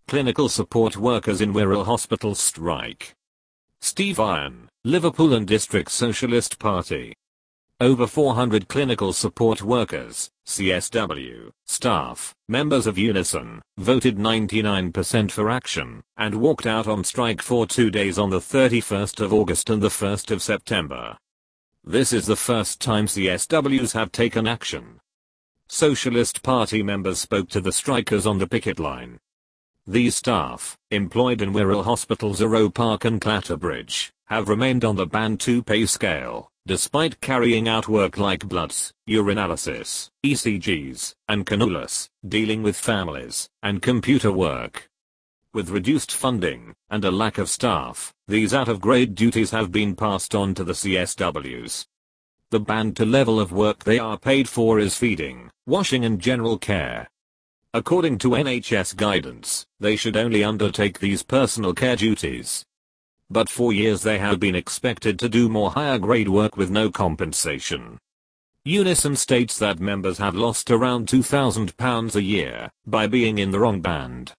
Clinical support workers in Wirral hospitals strike. Steve Iron, Liverpool and District Socialist Party. Over 400 clinical support workers, CSW, staff, members of Unison, voted 99% for action, and walked out on strike for 2 days on the 31st of August and the 1st of September. This is the first time CSWs have taken action. Socialist Party members spoke to the strikers on the picket line. These staff, employed in Wirral hospitals Arrow Park and Clatterbridge, have remained on the Band 2 pay scale, despite carrying out work like bloods, urinalysis, ECGs, and cannulas, dealing with families, and computer work. With reduced funding, and a lack of staff, these out-of-grade duties have been passed on to the CSWs. The Band 2 level of work they are paid for is feeding, washing and general care. According to NHS guidance, they should only undertake these personal care duties. But for years they have been expected to do more higher grade work with no compensation. Unison states that members have lost around £2,000 a year by being in the wrong band.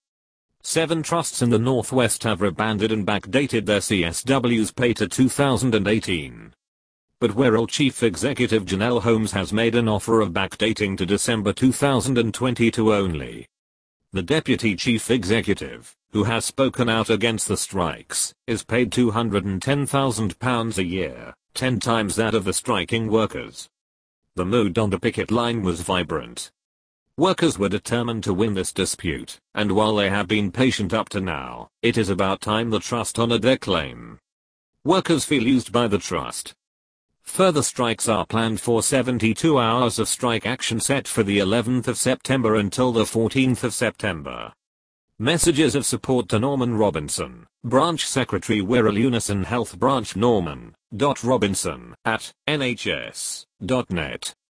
7 trusts in the Northwest have rebanded and backdated their CSW's pay to 2018. But Wirral Chief Executive Janelle Holmes has made an offer of backdating to December 2022 only. The Deputy Chief Executive, who has spoken out against the strikes, is paid £210,000 a year, 10 times that of the striking workers. The mood on the picket line was vibrant. Workers were determined to win this dispute, and while they have been patient up to now, it is about time the trust honored their claim. Workers feel used by the trust. Further strikes are planned for 72 hours of strike action set for the 11th of September until the 14th of September. Messages of support to Norman Robinson, Branch Secretary Wirral Unison Health Branch Norman.Robinson@nhs.net